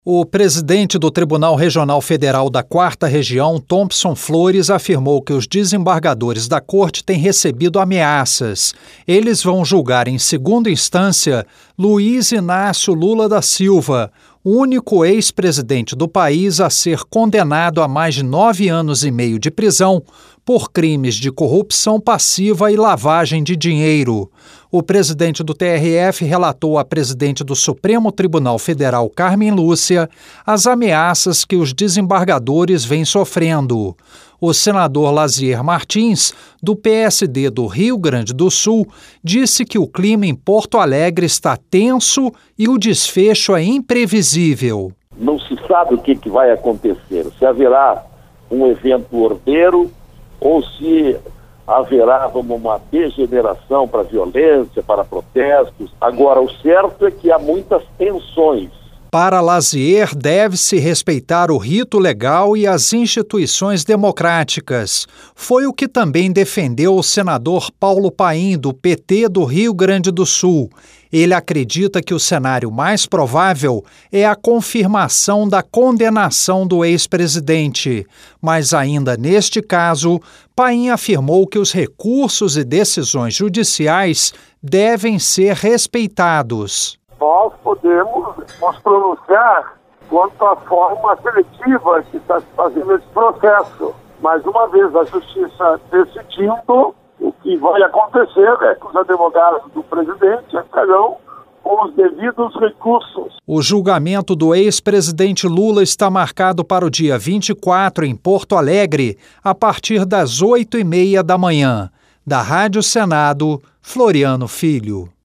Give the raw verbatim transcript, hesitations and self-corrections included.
O presidente do Tribunal Regional Federal da Quarta Região, Thompson Flores, afirmou que os desembargadores da corte têm recebido ameaças. Eles vão julgar em segunda instância Luiz Inácio Lula da Silva, o único ex-presidente do país a ser condenado a mais de nove anos e meio de prisão por crimes de corrupção passiva e lavagem de dinheiro. O presidente do T R F relatou à presidente do Supremo Tribunal Federal, Carmen Lúcia, as ameaças que os desembargadores vêm sofrendo. O senador Lazier Martins, do P S D do Rio Grande do Sul, disse que o clima em Porto Alegre está tenso e o desfecho é imprevisível. Não se sabe o que, que vai acontecer, se haverá um evento ordeiro ou se haverá uma degeneração para violência, para protestos. Agora, o certo é que há muitas tensões. Para Lazier, deve-se respeitar o rito legal e as instituições democráticas. Foi o que também defendeu o senador Paulo Paim, do P T do Rio Grande do Sul. Ele acredita que o cenário mais provável é a confirmação da condenação do ex-presidente. Mas ainda neste caso, Paim afirmou que os recursos e decisões judiciais devem ser respeitados. Nós podemos nos pronunciar quanto à forma seletiva que está se fazendo esse processo. Mas uma vez a justiça decidindo, o que vai acontecer é que os advogados do presidente entrarão com os devidos recursos. O julgamento do ex-presidente Lula está marcado para o dia vinte e quatro em Porto Alegre, a partir das oito e meia da manhã. Da Rádio Senado, Floriano Filho.